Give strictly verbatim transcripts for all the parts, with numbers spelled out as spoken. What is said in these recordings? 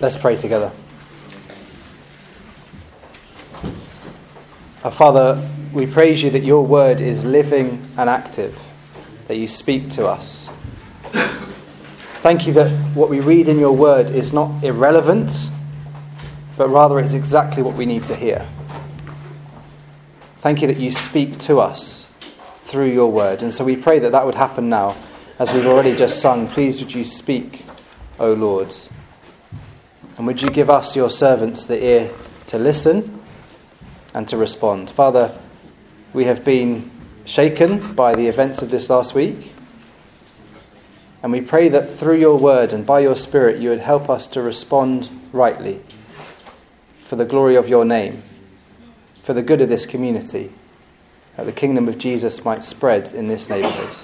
Let's pray together. Our Father, we praise you that your word is living and active, that you speak to us. Thank you that what we read in your word is not irrelevant, but rather it's exactly what we need to hear. Thank you that you speak to us through your word. And so we pray that that would happen now, as we've already just sung. Please would you speak, O Lord. And would you give us, your servants, the ear to listen and to respond. Father, we have been shaken by the events of this last week. And we pray that through your word and by your Spirit you would help us to respond rightly for the glory of your name, for the good of this community, that the kingdom of Jesus might spread in this neighbourhood.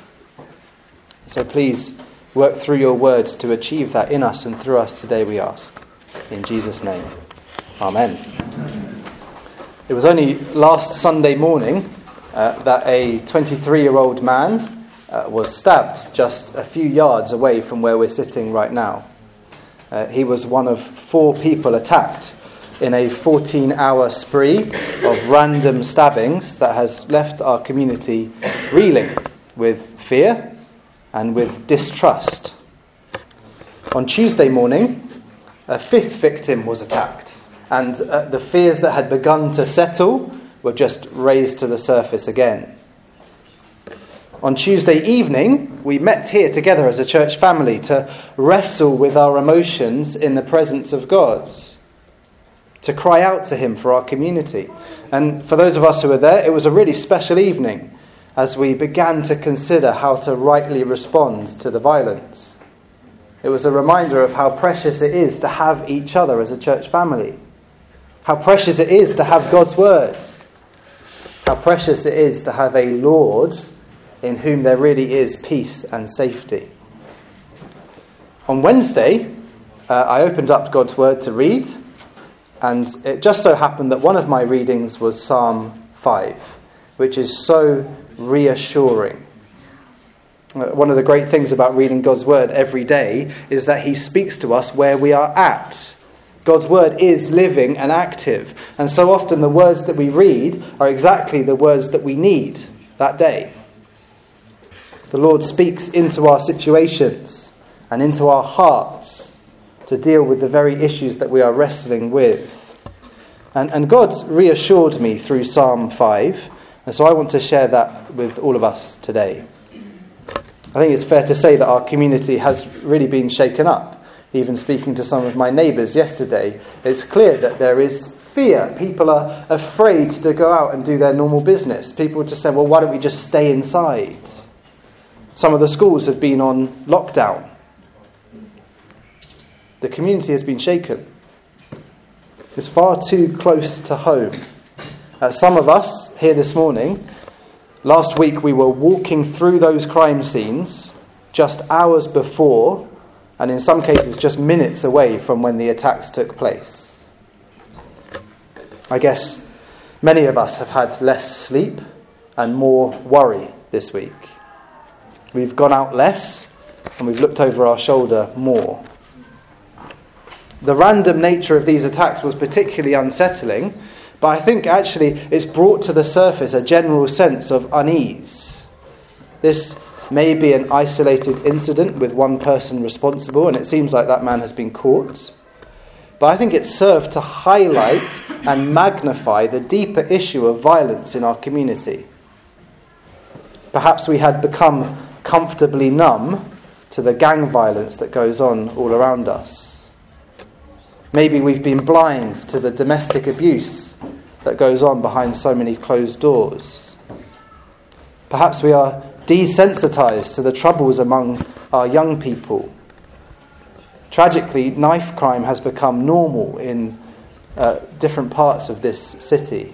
So please work through your words to achieve that in us and through us today, we ask. In Jesus' name. Amen. It was only last Sunday morning uh, that a twenty-three-year-old man uh, was stabbed just a few yards away from where we're sitting right now. Uh, he was one of four people attacked in a fourteen-hour spree of random stabbings that has left our community reeling with fear and with distrust. On Tuesday morning, a fifth victim was attacked, and uh, the fears that had begun to settle were just raised to the surface again. On Tuesday evening, we met here together as a church family to wrestle with our emotions in the presence of God, to cry out to him for our community. And for those of us who were there, it was a really special evening as we began to consider how to rightly respond to the violence. It was a reminder of how precious it is to have each other as a church family. How precious it is to have God's words. How precious it is to have a Lord in whom there really is peace and safety. On Wednesday, uh, I opened up God's word to read, and it just so happened that one of my readings was Psalm five, which is so reassuring. One of the great things about reading God's word every day is that he speaks to us where we are at. God's word is living and active. And so often the words that we read are exactly the words that we need that day. The Lord speaks into our situations and into our hearts to deal with the very issues that we are wrestling with. And, and God reassured me through Psalm five. And so I want to share that with all of us today. I think it's fair to say that our community has really been shaken up. Even speaking to some of my neighbours yesterday, it's clear that there is fear. People are afraid to go out and do their normal business. People just say, well, why don't we just stay inside? Some of the schools have been on lockdown. The community has been shaken. It's far too close to home. Uh, some of us here this morning, last week we were walking through those crime scenes just hours before, and in some cases just minutes away from when the attacks took place. I guess many of us have had less sleep and more worry this week. We've gone out less and we've looked over our shoulder more. The random nature of these attacks was particularly unsettling, but I think actually it's brought to the surface a general sense of unease. This may be an isolated incident with one person responsible, and it seems like that man has been caught. But I think it served to highlight and magnify the deeper issue of violence in our community. Perhaps we had become comfortably numb to the gang violence that goes on all around us. Maybe we've been blind to the domestic abuse that goes on behind so many closed doors. Perhaps we are desensitized to the troubles among our young people. Tragically, knife crime has become normal in uh, different parts of this city.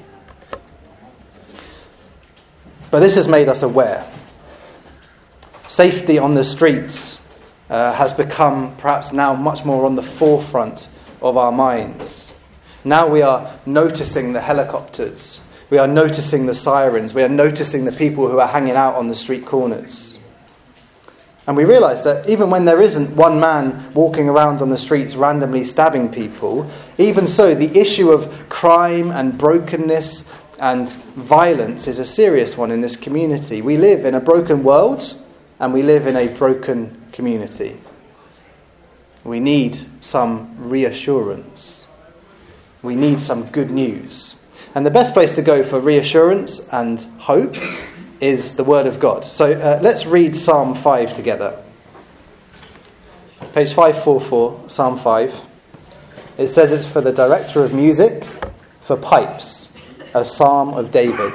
But this has made us aware. Safety on the streets uh, has become perhaps now much more on the forefront of our minds. Now we are noticing the helicopters. We are noticing the sirens. We are noticing the people who are hanging out on the street corners. And we realise that even when there isn't one man walking around on the streets randomly stabbing people, even so, the issue of crime and brokenness and violence is a serious one in this community. We live in a broken world and we live in a broken community. We need some reassurance. We need some good news. And the best place to go for reassurance and hope is the Word of God. So uh, let's read Psalm five together. Page five forty-four, Psalm five. It says it's for the director of music, for pipes, a psalm of David.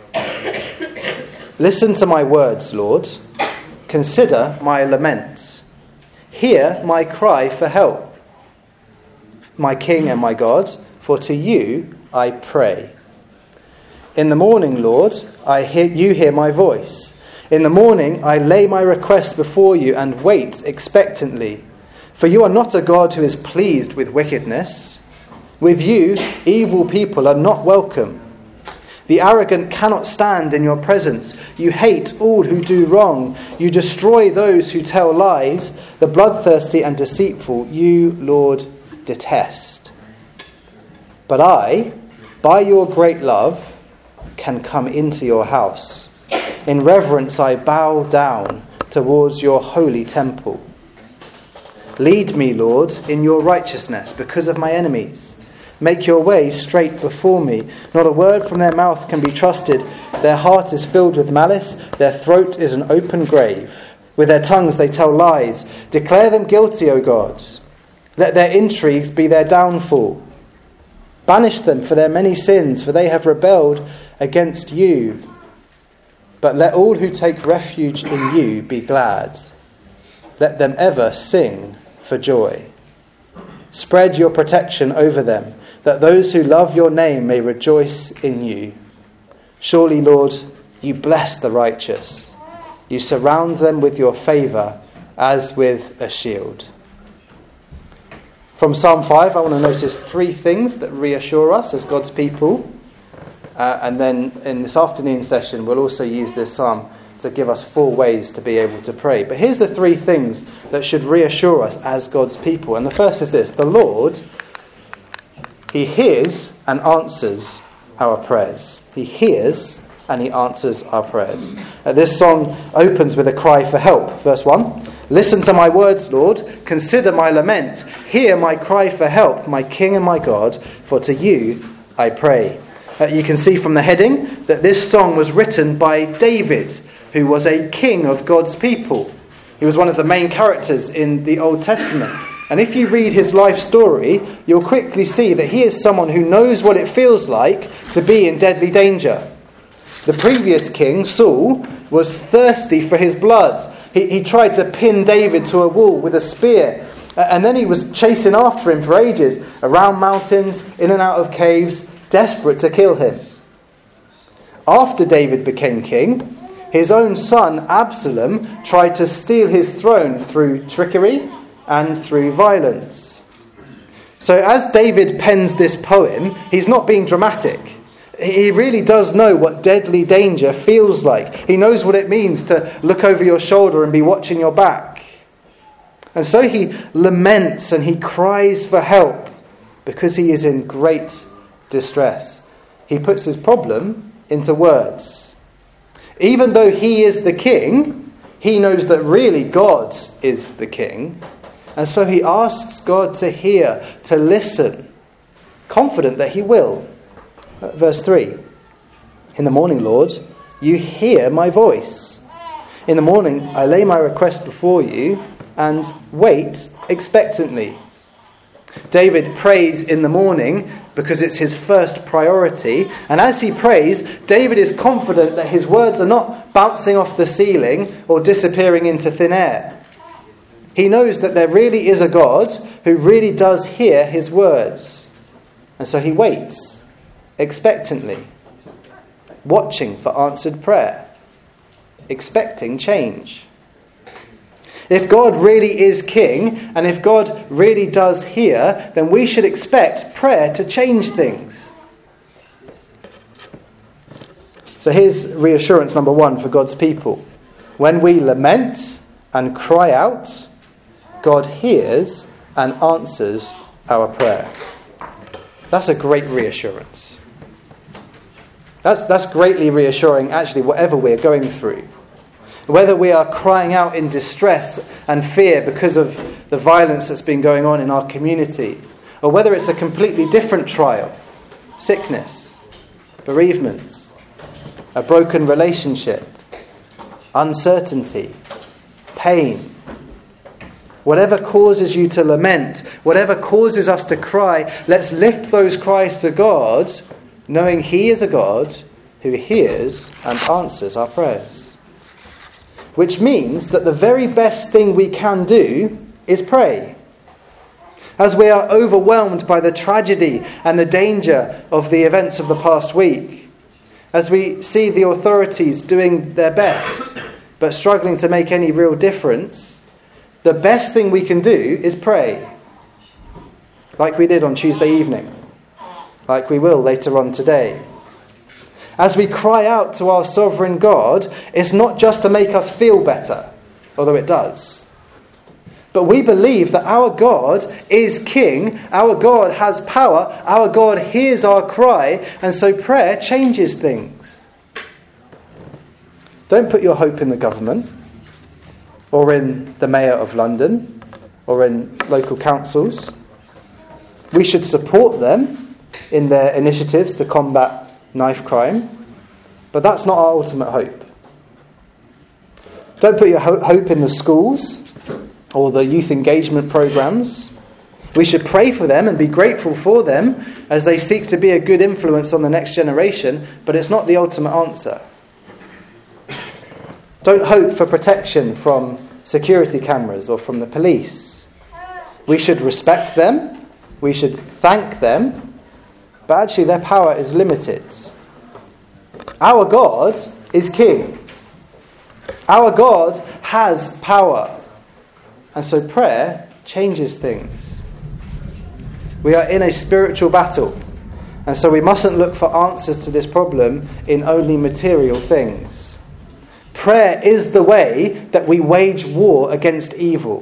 Listen to my words, Lord. Consider my lament. Hear my cry for help. My King and my God, for to you I pray. In the morning, Lord, I hear you hear my voice. In the morning I lay my request before you and wait expectantly. For you are not a God who is pleased with wickedness. With you, evil people are not welcome. The arrogant cannot stand in your presence. You hate all who do wrong. You destroy those who tell lies. The bloodthirsty and deceitful, you, Lord, detest. But I, by your great love, can come into your house. In reverence I bow down towards your holy temple. Lead me, Lord, in your righteousness because of my enemies. Make your way straight before me. Not a word from their mouth can be trusted. Their heart is filled with malice. Their throat is an open grave. With their tongues they tell lies. Declare them guilty, O God. Let their intrigues be their downfall. Banish them for their many sins, for they have rebelled against you. But let all who take refuge in you be glad. Let them ever sing for joy. Spread your protection over them, that those who love your name may rejoice in you. Surely, Lord, you bless the righteous. You surround them with your favour as with a shield. From Psalm five, I want to notice three things that reassure us as God's people. Uh, and then in this afternoon session, we'll also use this psalm to give us four ways to be able to pray. But here's the three things that should reassure us as God's people. And the first is this: the Lord, he hears and answers our prayers. He hears and he answers our prayers. Uh, this song opens with a cry for help. Verse one. Listen to my words, Lord. Consider my lament. Hear my cry for help, my King and my God, for to you I pray. Uh, you can see from the heading that this song was written by David, who was a king of God's people. He was one of the main characters in the Old Testament. And if you read his life story, you'll quickly see that he is someone who knows what it feels like to be in deadly danger. The previous king, Saul, was thirsty for his blood. He, he tried to pin David to a wall with a spear. Uh, and then he was chasing after him for ages, around mountains, in and out of caves, desperate to kill him. After David became king, his own son Absalom tried to steal his throne through trickery and through violence. So as David pens this poem, he's not being dramatic. He really does know what deadly danger feels like. He knows what it means to look over your shoulder and be watching your back. And so he laments and he cries for help because he is in great distress. He puts his problem into words. Even though he is the king, he knows that really God is the king. And so he asks God to hear, to listen, confident that he will. Verse three. In the morning, Lord, you hear my voice. In the morning, I lay my request before you and wait expectantly. David prays in the morning because it's his first priority. And as he prays, David is confident that his words are not bouncing off the ceiling or disappearing into thin air. He knows that there really is a God who really does hear his words. And so he waits expectantly, watching for answered prayer, expecting change. If God really is king, and if God really does hear, then we should expect prayer to change things. So here's reassurance number one for God's people. When we lament, and cry out, God hears and answers our prayer. That's a great reassurance. That's, that's greatly reassuring, actually, whatever we're going through. Whether we are crying out in distress and fear because of the violence that's been going on in our community, or whether it's a completely different trial, sickness, bereavement, a broken relationship, uncertainty, pain, whatever causes you to lament, whatever causes us to cry, let's lift those cries to God, knowing He is a God who hears and answers our prayers. Which means that the very best thing we can do is pray. As we are overwhelmed by the tragedy and the danger of the events of the past week, as we see the authorities doing their best but struggling to make any real difference, the best thing we can do is pray. Like we did on Tuesday evening, like we will later on today. As we cry out to our sovereign God, it's not just to make us feel better, although it does. But we believe that our God is King, our God has power, our God hears our cry, and so prayer changes things. Don't put your hope in the government, or in the Mayor of London, or in local councils. We should support them in their initiatives to combat knife crime, but that's not our ultimate hope. Don't put your ho- hope in the schools or the youth engagement programs. We should pray for them and be grateful for them as they seek to be a good influence on the next generation, but it's not the ultimate answer. Don't hope for protection from security cameras or from the police. We should respect them, we should thank them, but actually their power is limited. Our God is King. Our God has power. And so prayer changes things. We are in a spiritual battle, and so we mustn't look for answers to this problem in only material things. Prayer is the way that we wage war against evil.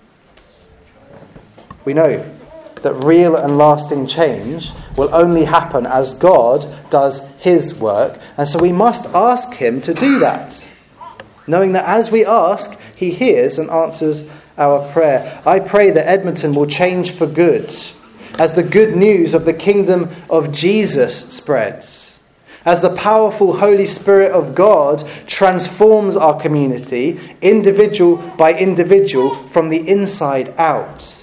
We know that real and lasting change will only happen as God does His work, and so we must ask Him to do that, knowing that as we ask, He hears and answers our prayer. I pray that Edmonton will change for good as the good news of the kingdom of Jesus spreads, as the powerful Holy Spirit of God transforms our community, individual by individual, from the inside out.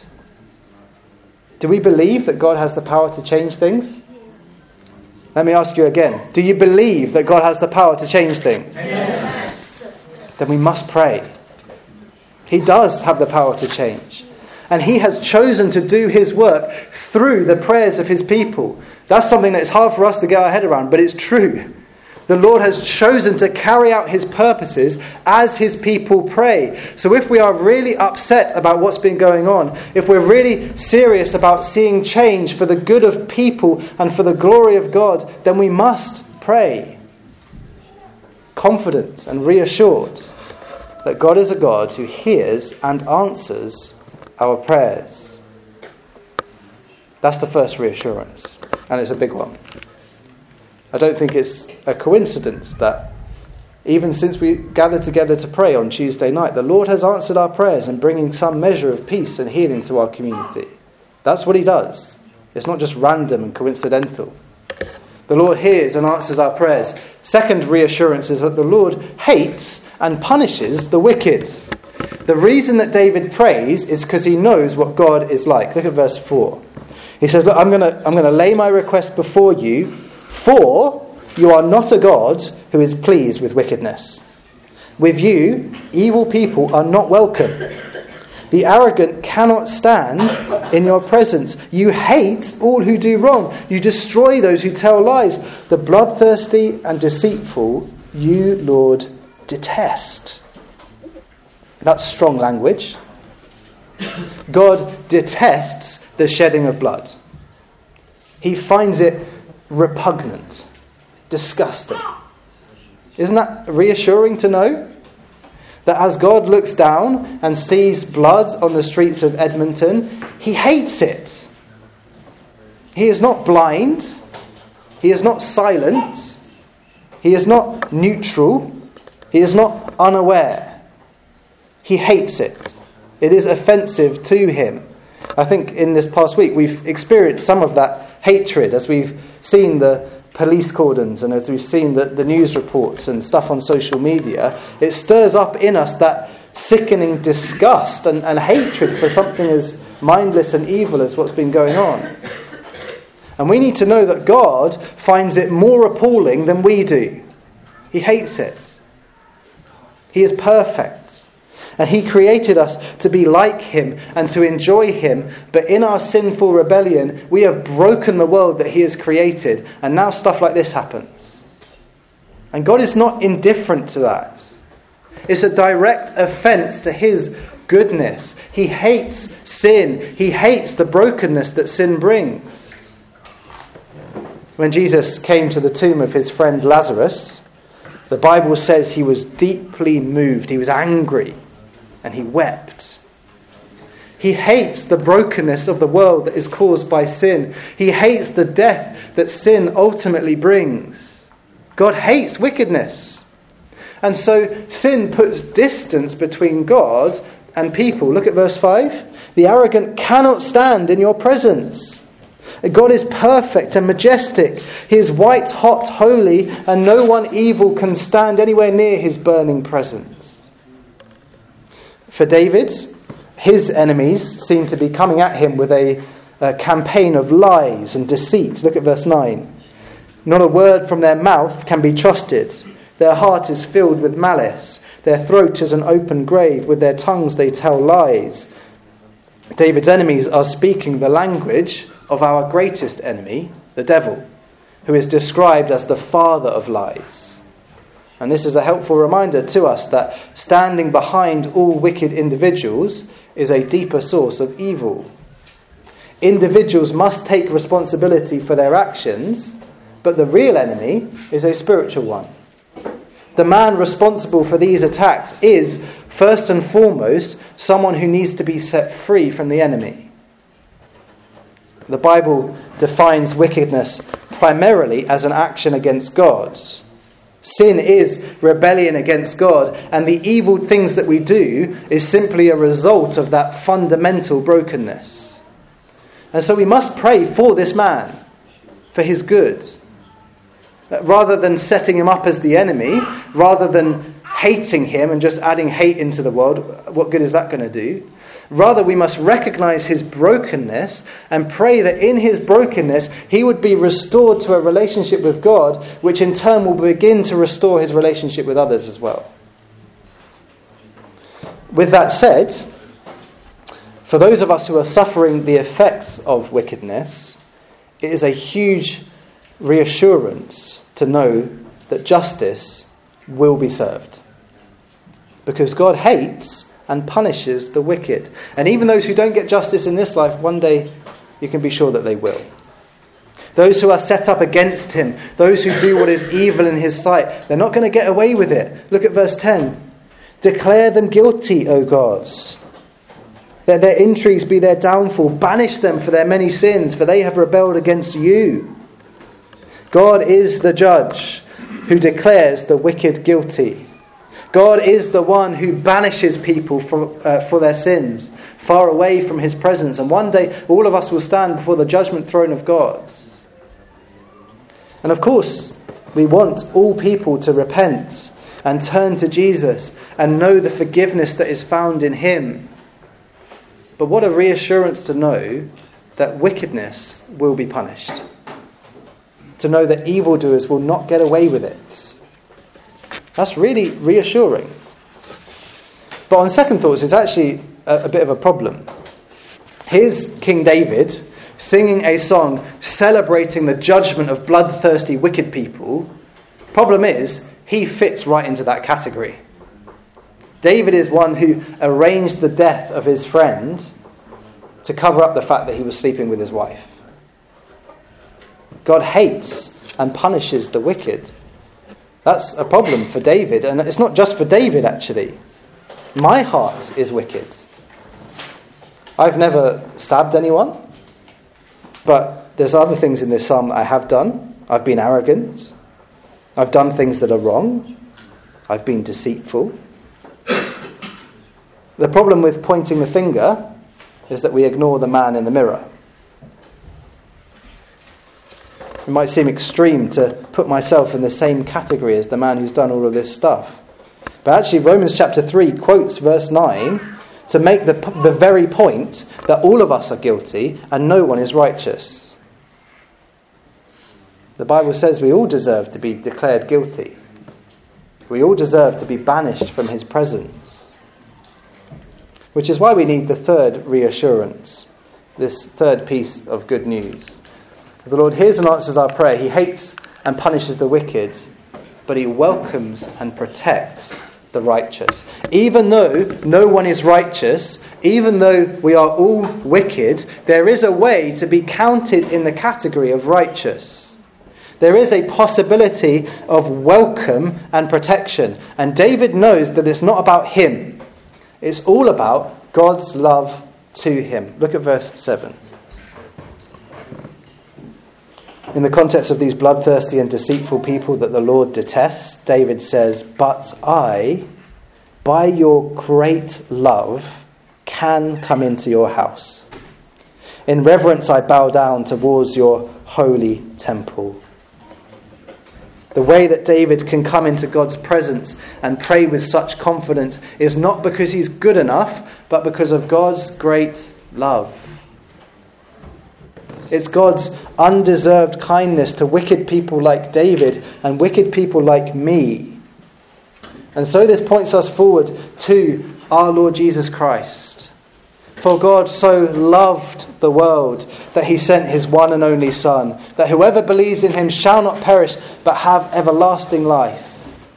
Do we believe that God has the power to change things? Let me ask you again. Do you believe that God has the power to change things? Yes. Then we must pray. He does have the power to change. And He has chosen to do His work through the prayers of His people. That's something that is hard for us to get our head around, but it's true. The Lord has chosen to carry out His purposes as His people pray. So if we are really upset about what's been going on, if we're really serious about seeing change for the good of people and for the glory of God, then we must pray. Confident and reassured that God is a God who hears and answers our prayers. That's the first reassurance, and it's a big one. I don't think it's a coincidence that even since we gathered together to pray on Tuesday night, the Lord has answered our prayers and bringing some measure of peace and healing to our community. That's what He does. It's not just random and coincidental. The Lord hears and answers our prayers. Second reassurance is that the Lord hates and punishes the wicked. The reason that David prays is because he knows what God is like. Look at verse four. He says, look, I'm going to I'm going to lay my request before you, for you are not a God who is pleased with wickedness. With you, evil people are not welcome. The arrogant cannot stand in your presence. You hate all who do wrong. You destroy those who tell lies. The bloodthirsty and deceitful, you, Lord, detest. That's strong language. God detests the shedding of blood. He finds it repugnant, disgusting. Isn't that reassuring to know? That as God looks down and sees blood on the streets of Edmonton, he hates it. He is not blind. He is not silent. He is not neutral. He is not unaware. He hates it. It is offensive to him. I think in this past week we've experienced some of that hatred as we've seen the police cordons and as we've seen the, the news reports and stuff on social media. It stirs up in us that sickening disgust and, and hatred for something as mindless and evil as what's been going on. And we need to know that God finds it more appalling than we do. He hates it. He is perfect. And he created us to be like him and to enjoy him. But in our sinful rebellion, we have broken the world that he has created. And now stuff like this happens. And God is not indifferent to that. It's a direct offense to his goodness. He hates sin. He hates the brokenness that sin brings. When Jesus came to the tomb of his friend Lazarus, the Bible says he was deeply moved. He was angry. And he wept. He hates the brokenness of the world that is caused by sin. He hates the death that sin ultimately brings. God hates wickedness. And so sin puts distance between God and people. Look at verse five. The arrogant cannot stand in your presence. God is perfect and majestic. He is white hot holy, and no one evil can stand anywhere near his burning presence. For David, his enemies seem to be coming at him with a, a campaign of lies and deceit. Look at verse nine. Not a word from their mouth can be trusted. Their heart is filled with malice. Their throat is an open grave. With their tongues they tell lies. David's enemies are speaking the language of our greatest enemy, the devil, who is described as the father of lies. And this is a helpful reminder to us that standing behind all wicked individuals is a deeper source of evil. Individuals must take responsibility for their actions, but the real enemy is a spiritual one. The man responsible for these attacks is, first and foremost, someone who needs to be set free from the enemy. The Bible defines wickedness primarily as an action against God. Sin is rebellion against God, and the evil things that we do is simply a result of that fundamental brokenness. And so we must pray for this man, for his good. Rather than setting him up as the enemy, rather than hating him and just adding hate into the world, what good is that going to do? Rather, we must recognize his brokenness and pray that in his brokenness he would be restored to a relationship with God, which in turn will begin to restore his relationship with others as well. With that said, for those of us who are suffering the effects of wickedness, it is a huge reassurance to know that justice will be served. Because God hates and punishes the wicked. And even those who don't get justice in this life, one day you can be sure that they will. Those who are set up against him, those who do what is evil in his sight, they're not going to get away with it. Look at verse ten. Declare them guilty, O gods. Let their intrigues be their downfall. Banish them for their many sins, for they have rebelled against you. God is the judge who declares the wicked guilty. God is the one who banishes people for, uh, for their sins, far away from his presence. And one day, all of us will stand before the judgment throne of God. And of course, we want all people to repent and turn to Jesus and know the forgiveness that is found in him. But what a reassurance to know that wickedness will be punished. To know that evildoers will not get away with it. That's really reassuring. But on second thoughts, it's actually a, a bit of a problem. Here's King David singing a song celebrating the judgment of bloodthirsty wicked people. Problem is, he fits right into that category. David is one who arranged the death of his friend to cover up the fact that he was sleeping with his wife. God hates and punishes the wicked. That's a problem for David, and it's not just for David actually. My heart is wicked. I've never stabbed anyone, but there's other things in this psalm that I have done. I've been arrogant. I've done things that are wrong. I've been deceitful. The problem with pointing the finger is that we ignore the man in the mirror. It might seem extreme to put myself in the same category as the man who's done all of this stuff. But actually Romans chapter three quotes verse nine to make the, the very point that all of us are guilty and no one is righteous. The Bible says we all deserve to be declared guilty. We all deserve to be banished from his presence. Which is why we need the third reassurance, this third piece of good news. The Lord hears and answers our prayer. He hates and punishes the wicked, but he welcomes and protects the righteous. Even though no one is righteous, even though we are all wicked, there is a way to be counted in the category of righteous. There is a possibility of welcome and protection. And David knows that it's not about him. It's all about God's love to him. Look at verse seven. In the context of these bloodthirsty and deceitful people that the Lord detests, David says, "But I, by your great love, can come into your house. In reverence I bow down towards your holy temple." The way that David can come into God's presence and pray with such confidence is not because he's good enough, but because of God's great love. It's God's undeserved kindness to wicked people like David and wicked people like me. And so this points us forward to our Lord Jesus Christ. For God so loved the world that he sent his one and only Son, that whoever believes in him shall not perish but have everlasting life.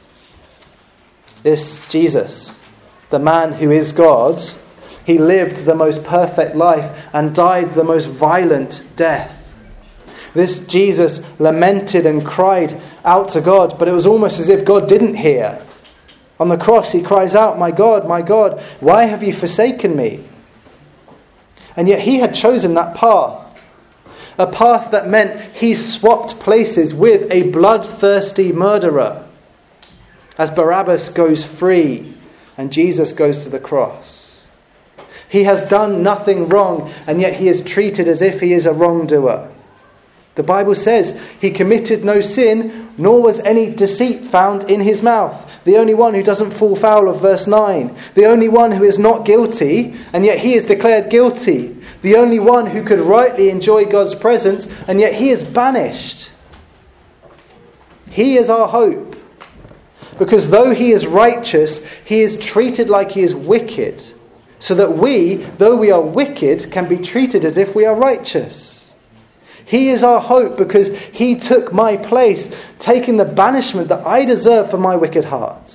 This Jesus, the man who is God, he lived the most perfect life and died the most violent death. This Jesus lamented and cried out to God, but it was almost as if God didn't hear. On the cross he cries out, "My God, my God, why have you forsaken me?" And yet he had chosen that path. A path that meant he swapped places with a bloodthirsty murderer. As Barabbas goes free and Jesus goes to the cross. He has done nothing wrong, and yet he is treated as if he is a wrongdoer. The Bible says he committed no sin, nor was any deceit found in his mouth. The only one who doesn't fall foul of verse nine. The only one who is not guilty, and yet he is declared guilty. The only one who could rightly enjoy God's presence, and yet he is banished. He is our hope. Because though he is righteous, he is treated like he is wicked. So that we, though we are wicked, can be treated as if we are righteous. He is our hope because he took my place, taking the banishment that I deserve for my wicked heart.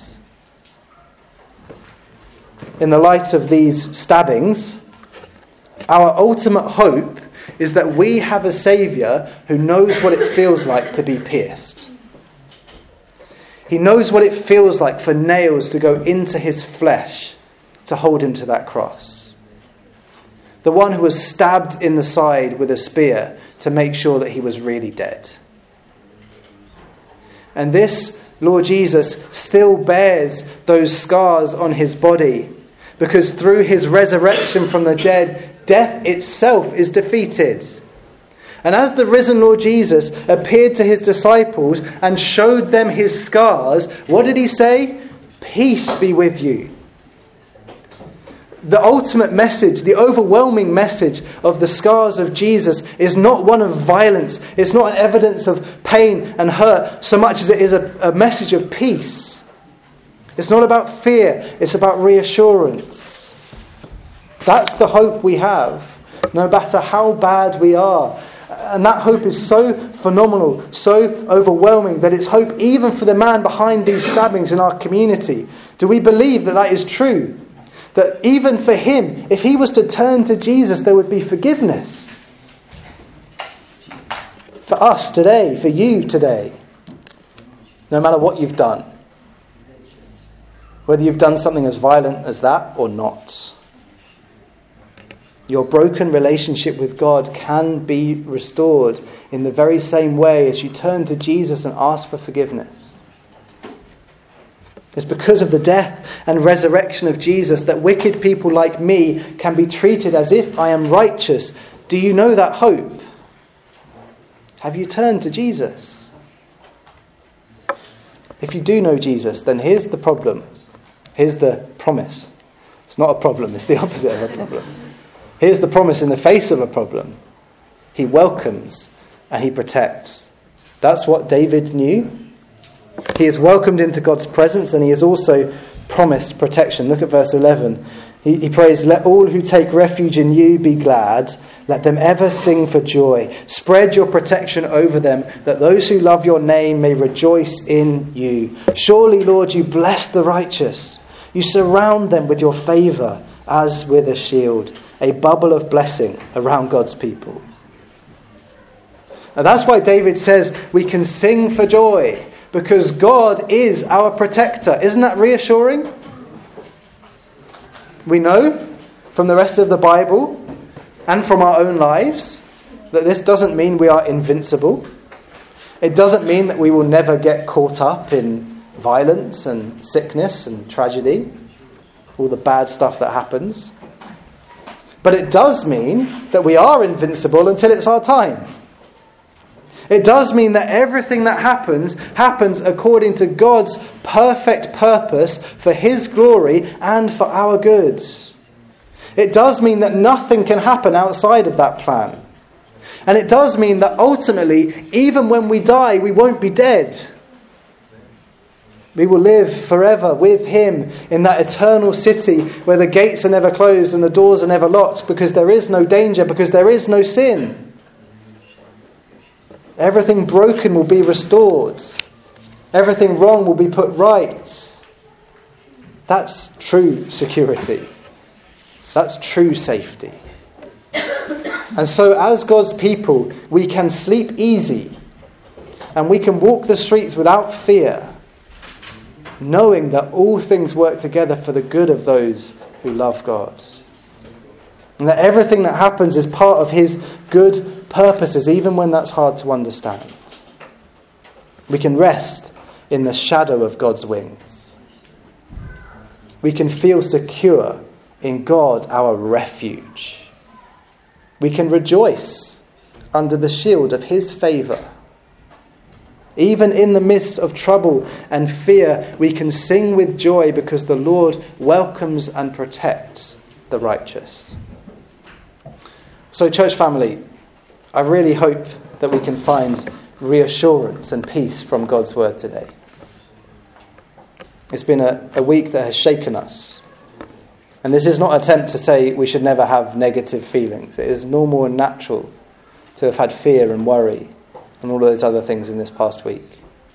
In the light of these stabbings, our ultimate hope is that we have a Saviour who knows what it feels like to be pierced. He knows what it feels like for nails to go into his flesh to hold him to that cross. The one who was stabbed in the side with a spear to make sure that he was really dead. And this Lord Jesus still bears those scars on his body, because through his resurrection from the dead, death itself is defeated. And as the risen Lord Jesus appeared to his disciples and showed them his scars, what did he say? "Peace be with you." The ultimate message, the overwhelming message of the scars of Jesus is not one of violence. It's not an evidence of pain and hurt so much as it is a, a message of peace. It's not about fear. It's about reassurance. That's the hope we have, no matter how bad we are. And that hope is so phenomenal, so overwhelming, that it's hope even for the man behind these stabbings in our community. Do we believe that that is true? That even for him, if he was to turn to Jesus, there would be forgiveness. For us today, for you today, no matter what you've done. whether you've done something as violent as that or not. Your broken relationship with God can be restored in the very same way as you turn to Jesus and ask for forgiveness. It's because of the death and resurrection of Jesus that wicked people like me can be treated as if I am righteous. Do you know that hope? Have you turned to Jesus? If you do know Jesus, then here's the problem. Here's the promise. It's not a problem, it's the opposite of a problem. Here's the promise in the face of a problem. He welcomes and he protects. That's what David knew. He is welcomed into God's presence and he is also promised protection. Look at verse eleven. He, he prays, "Let all who take refuge in you be glad. Let them ever sing for joy. Spread your protection over them, that those who love your name may rejoice in you. Surely, Lord, you bless the righteous. You surround them with your favour as with a shield." A bubble of blessing around God's people. And that's why David says we can sing for joy, because God is our protector. Isn't that reassuring? We know from the rest of the Bible and from our own lives that this doesn't mean we are invincible. It doesn't mean that we will never get caught up in violence and sickness and tragedy, all the bad stuff that happens. But it does mean that we are invincible until it's our time. It does mean that everything that happens, happens according to God's perfect purpose for His glory and for our good. It does mean that nothing can happen outside of that plan. And it does mean that ultimately, even when we die, we won't be dead. We will live forever with Him in that eternal city where the gates are never closed and the doors are never locked, because there is no danger, because there is no sin. Everything broken will be restored. Everything wrong will be put right. That's true security. That's true safety. And so as God's people, we can sleep easy and we can walk the streets without fear, knowing that all things work together for the good of those who love God. And that everything that happens is part of His good purposes, even when that's hard to understand. We can rest in the shadow of God's wings. We can feel secure in God, our refuge. We can rejoice under the shield of His favour. Even in the midst of trouble and fear, we can sing with joy because the Lord welcomes and protects the righteous. So, church family, I really hope that we can find reassurance and peace from God's word today. It's been a, a week that has shaken us. And this is not an attempt to say we should never have negative feelings. It is normal and natural to have had fear and worry and all of those other things in this past week.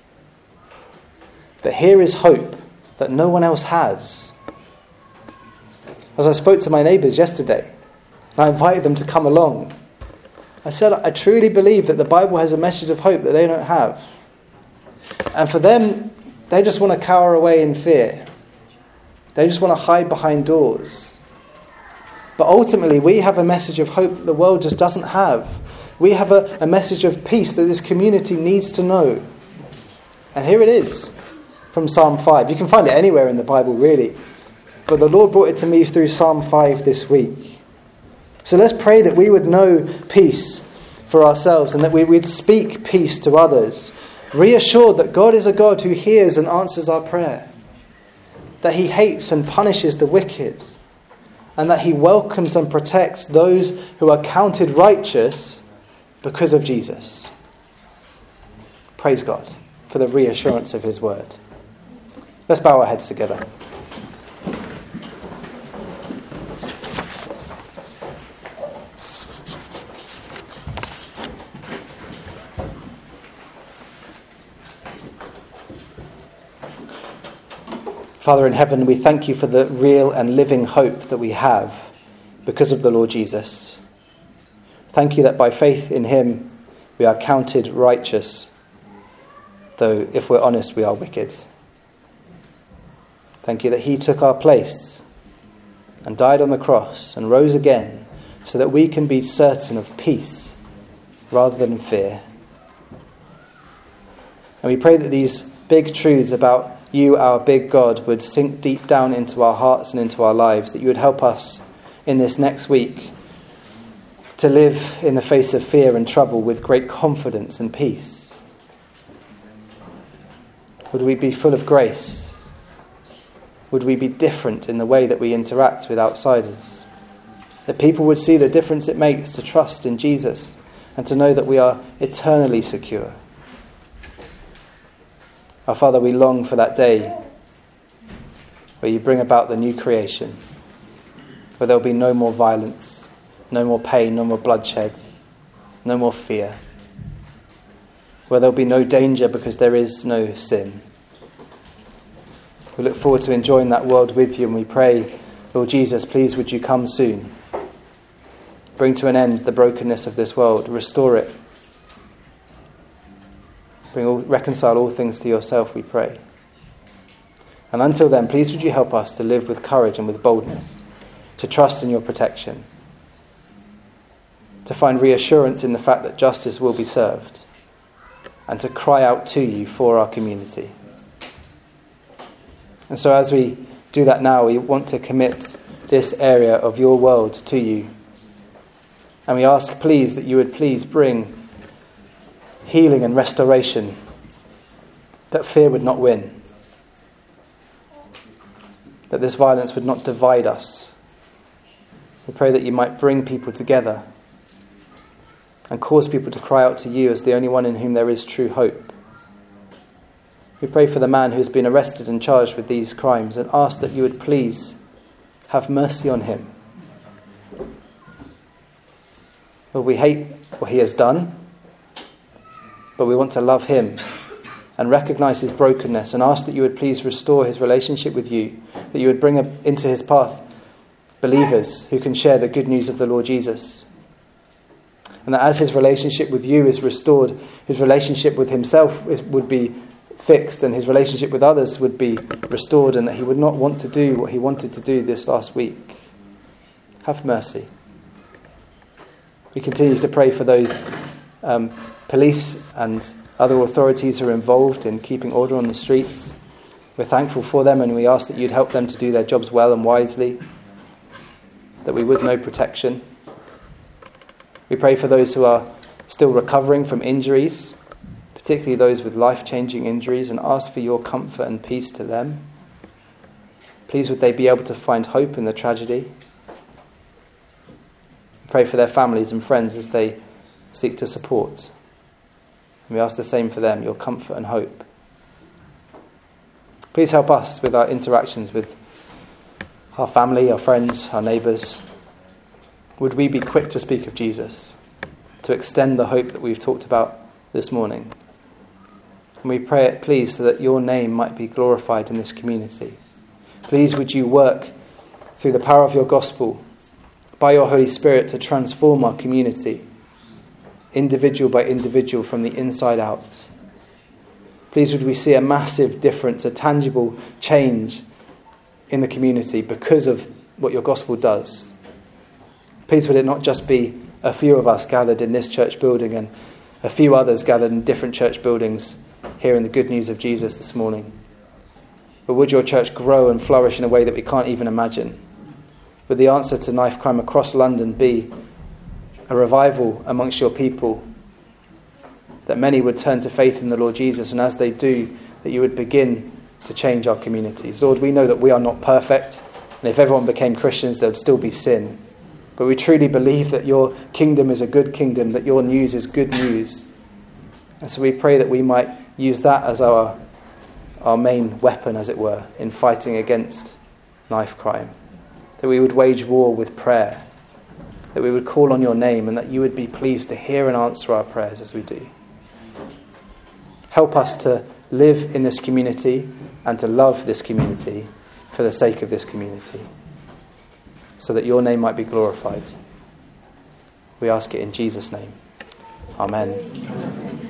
But here is hope that no one else has. As I spoke to my neighbours yesterday, and I invited them to come along, I said, I truly believe that the Bible has a message of hope that they don't have. And for them, they just want to cower away in fear. They just want to hide behind doors. But ultimately, we have a message of hope that the world just doesn't have. We have a, a message of peace that this community needs to know. And here it is from Psalm five. You can find it anywhere in the Bible, really. But the Lord brought it to me through Psalm five this week. So let's pray that we would know peace for ourselves and that we would speak peace to others, reassured that God is a God who hears and answers our prayer, that He hates and punishes the wicked, and that He welcomes and protects those who are counted righteous because of Jesus. Praise God for the reassurance of His word. Let's bow our heads together. Father in heaven, we thank You for the real and living hope that we have because of the Lord Jesus. Thank You that by faith in Him we are counted righteous, though if we're honest we are wicked. Thank you that he took our place and died on the cross and rose again so that we can be certain of peace rather than fear. And we pray that these big truths about you, our big God, would sink deep down into our hearts and into our lives, that you would help us in this next week to live in the face of fear and trouble with great confidence and peace. Would we be full of grace? Would we be different in the way that we interact with outsiders? That people would see the difference it makes to trust in Jesus and to know that we are eternally secure. Our Father, we long for that day where you bring about the new creation, where there will be no more violence, no more pain, no more bloodshed, no more fear, where there will be no danger because there is no sin. We look forward to enjoying that world with you, and we pray, Lord Jesus, please would you come soon. Bring to an end the brokenness of this world, restore it. Bring all, reconcile all things to yourself, we pray. And until then, please would you help us to live with courage and with boldness, to trust in your protection, to find reassurance in the fact that justice will be served, and to cry out to you for our community. And so as we do that now, we want to commit this area of your world to you. And we ask, please, that you would please bring healing and restoration, that fear would not win, that this violence would not divide us. We pray that you might bring people together and cause people to cry out to you as the only one in whom there is true hope. We pray for the man who has been arrested and charged with these crimes and ask that you would please have mercy on him. Lord, we hate what he has done, but we want to love him and recognise his brokenness and ask that you would please restore his relationship with you, that you would bring into his path believers who can share the good news of the Lord Jesus. And that as his relationship with you is restored, his relationship with himself is, would be fixed, and his relationship with others would be restored, and that he would not want to do what he wanted to do this last week. Have mercy. We continue to pray for those um, police and other authorities who are involved in keeping order on the streets. We're thankful for them, and we ask that you'd help them to do their jobs well and wisely, that we would know protection. We pray for those who are still recovering from injuries, particularly those with life-changing injuries, and ask for your comfort and peace to them. Please would they be able to find hope in the tragedy. Pray for their families and friends as they seek to support. And we ask the same for them, your comfort and hope. Please help us with our interactions with our family, our friends, our neighbours. Would we be quick to speak of Jesus, to extend the hope that we've talked about this morning? And we pray it, please, so that your name might be glorified in this community. Please would you work through the power of your gospel, by your Holy Spirit, to transform our community, individual by individual, from the inside out. Please would we see a massive difference, a tangible change in the community because of what your gospel does. Please would it not just be a few of us gathered in this church building and a few others gathered in different church buildings hearing the good news of Jesus this morning. But would your church grow and flourish in a way that we can't even imagine? Would the answer to knife crime across London be a revival amongst your people, that many would turn to faith in the Lord Jesus, and as they do, that you would begin to change our communities? Lord, we know that we are not perfect, and if everyone became Christians, there would still be sin. But we truly believe that your kingdom is a good kingdom, that your news is good news. And so we pray that we might use that as our, our main weapon, as it were, in fighting against knife crime. That we would wage war with prayer, that we would call on your name, and that you would be pleased to hear and answer our prayers as we do. Help us to live in this community and to love this community for the sake of this community, so that your name might be glorified. We ask it in Jesus' name. Amen.